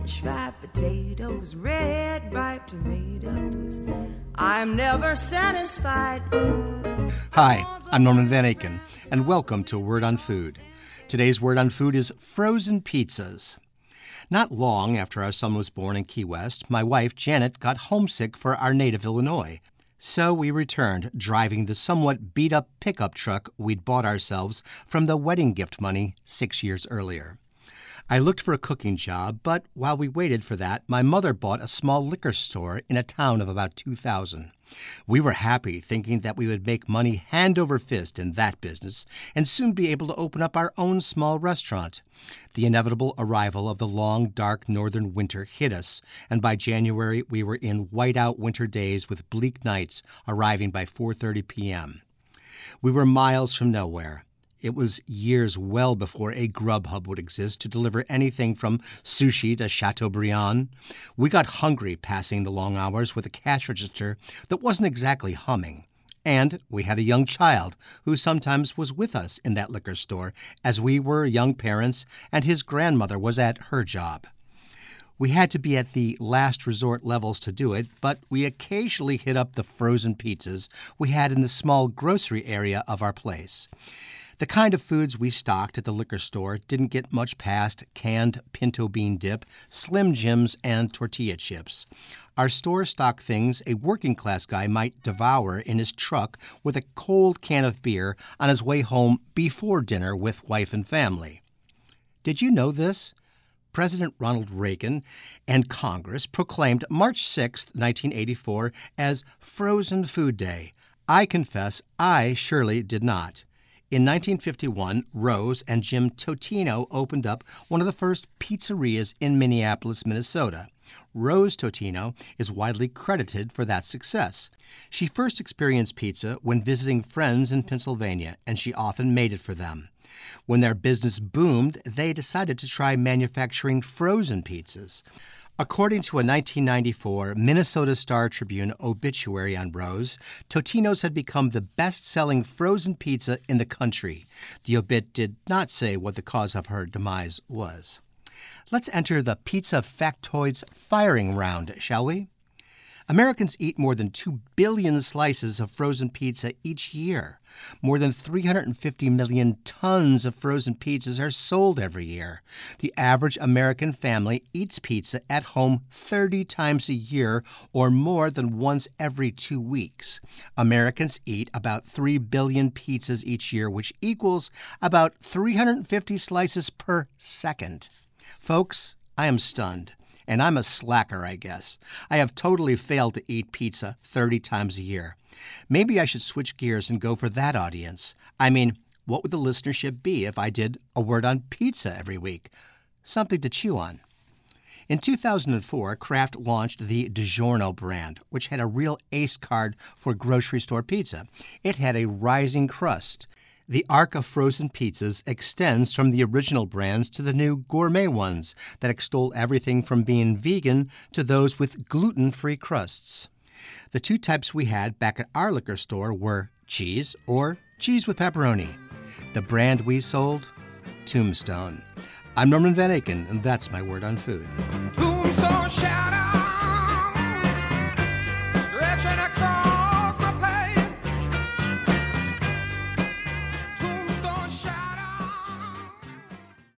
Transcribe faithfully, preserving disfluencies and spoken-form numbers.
French fried potatoes, red ripe tomatoes. I'm never satisfied. Hi, I'm Norman Van Aken, and welcome to Word on Food. Today's Word on Food is frozen pizzas. Not long after our son was born in Key West, my wife, Janet, got homesick for our native Illinois. So we returned, driving the somewhat beat-up pickup truck we'd bought ourselves from the wedding gift money six years earlier. I looked for a cooking job, but while we waited for that, my mother bought a small liquor store in a town of about two thousand. We were happy, thinking that we would make money hand over fist in that business and soon be able to open up our own small restaurant. The inevitable arrival of the long, dark northern winter hit us, and by January we were in white-out winter days with bleak nights arriving by four thirty p.m. We were miles from nowhere. It was years well before a Grubhub would exist to deliver anything from sushi to Chateaubriand. We got hungry passing the long hours with a cash register that wasn't exactly humming. And we had a young child who sometimes was with us in that liquor store as we were young parents and his grandmother was at her job. We had to be at the last resort levels to do it, but we occasionally hit up the frozen pizzas we had in the small grocery area of our place. The kind of foods we stocked at the liquor store didn't get much past canned pinto bean dip, Slim Jims, and tortilla chips. Our store stocked things a working-class guy might devour in his truck with a cold can of beer on his way home before dinner with wife and family. Did you know this? President Ronald Reagan and Congress proclaimed March sixth, nineteen eighty-four as Frozen Food Day. I confess I surely did not. In nineteen fifty-one, Rose and Jim Totino opened up one of the first pizzerias in Minneapolis, Minnesota. Rose Totino is widely credited for that success. She first experienced pizza when visiting friends in Pennsylvania, and she often made it for them. When their business boomed, they decided to try manufacturing frozen pizzas. According to a nineteen ninety-four Minnesota Star-Tribune obituary on Rose, Totino's had become the best-selling frozen pizza in the country. The obit did not say what the cause of her demise was. Let's enter the Pizza Factoids firing round, shall we? Americans eat more than two billion slices of frozen pizza each year. More than three hundred fifty million tons of frozen pizzas are sold every year. The average American family eats pizza at home thirty times a year or more than once every two weeks. Americans eat about three billion pizzas each year, which equals about three hundred fifty slices per second. Folks, I am stunned. And I'm a slacker, I guess. I have totally failed to eat pizza thirty times a year. Maybe I should switch gears and go for that audience. I mean, what would the listenership be if I did a word on pizza every week? Something to chew on. In two thousand four, Kraft launched the DiGiorno brand, which had a real ace card for grocery store pizza. It had a rising crust. The arc of frozen pizzas extends from the original brands to the new gourmet ones that extol everything from being vegan to those with gluten-free crusts. The two types we had back at our liquor store were cheese or cheese with pepperoni. The brand we sold? Tombstone. I'm Norman Van Aken, and that's my word on food. Tombstone, shout out.